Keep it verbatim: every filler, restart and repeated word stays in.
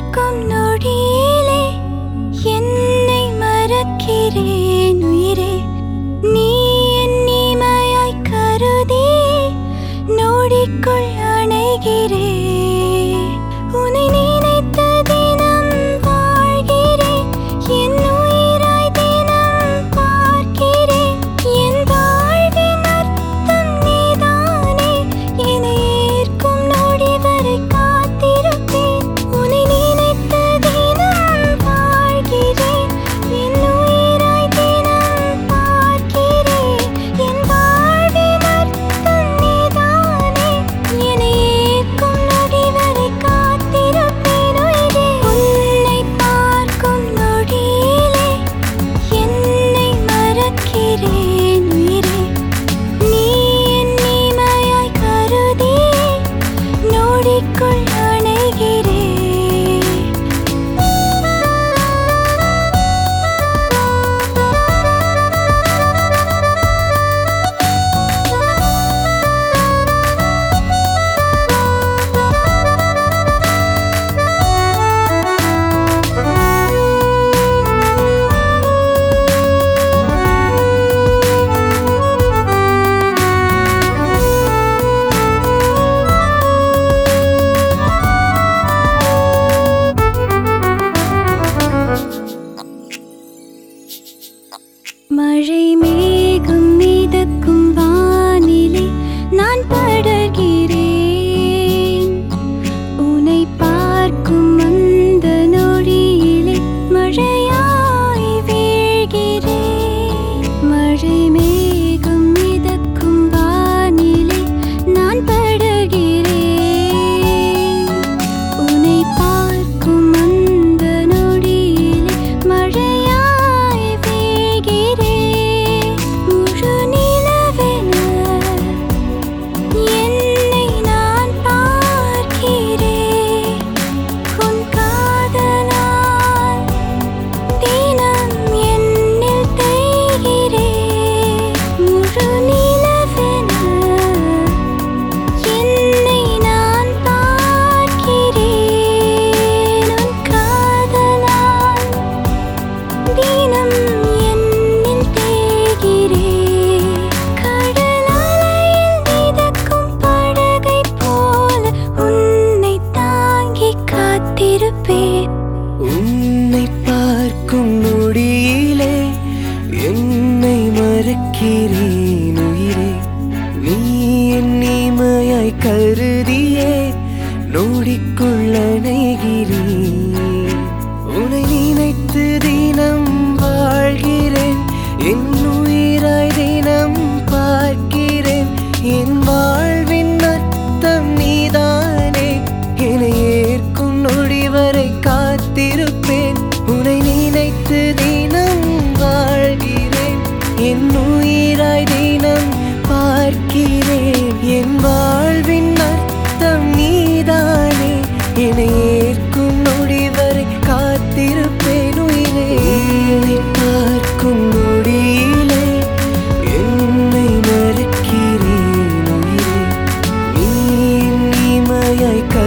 பார்க்கும் நொடியிலே என்னை மறக்கிறேன் உயிரே. நீ என் இமையாய் கருதி நொடிக்குள் அணைகிறேன். உன்னை நினைத்து தினம் வாழ்கிறேன். என் உயிராய் தினம் பார்க்கிறேன். என் வாழ்வின் அர்த்தம் நீதானே. என்னை ஏற்கும் நொடி வரை காத்திருப்பேன். உன்னை நினைத்து தினம் வாழ்கிறேன். என் உயிராய் தினம் பார்க்கிறேன். என் வாழ்வின் அர்த்தம் நீதானே. என்னை ஏற்கும் நொடி வரை காத்திருப்பேன் உயிரே. உன்னை பார்க்கும் நொடியிலே என்னை மறக்கிறேன் உயிரே. நீ என் இமையாய் கருதி நொடிக்குள் அணைகிறேன். மழை மேகம் மிதக்கும் வானிலே நான் படர்கிறேன். உன்னை பார்க்கும் அந்த நொடியிலே மழையாய் வீழ்கிறேன். மழை மேகம் மிதக்கும் வானிலே நான் படர்கிறேன். உன்னை பார்க்கும் அந்த நொடியிலே மழையாய் வீழ்கிறேன். முழு நிலவென என்னை நான் பார்க்கிறேன். உன் காதலால் தினம் என்னில் தேய்கிறேன். முழு நிலவென என்னை நான் பார்க்கிறேன். உன் காதலால் தினம் என்னில் தேய்கிறேன். கடல் அலையில் மிதக்கும் படகை போல உன்னை தாங்கி காத்திருப்பேன். உன்னை பார்க்கும் நொடியிலே என்னை மறக்கிறேன் உயிரே. நீ என் இமையாய் கருதியே நொடிக்குள் அணைகிறேன். உன்னை நினைத்து தினம் வாழ்கிறேன். என் உயிராய் தினம் பார்க்கிறேன். என் வாழ்வின் அர்த்தம் நீதானே. என்னை ஏற்கும் நொடி வரை காத்திருப்பேன். உன்னை நினைத்து தினம் வாழ்கிறேன். என் உயிராய் தினம் பார்க்கிறேன். என் வாழ்வின் அர்த்தம் நீதானே. என்னை ஏற்கும் நொடி வரை காத்திருப்பேன் உயிரே. உன்னை பார்க்கும் நொடியிலே என்னை மறக்கிறேன் உயிரே. நீ என் இமையாய்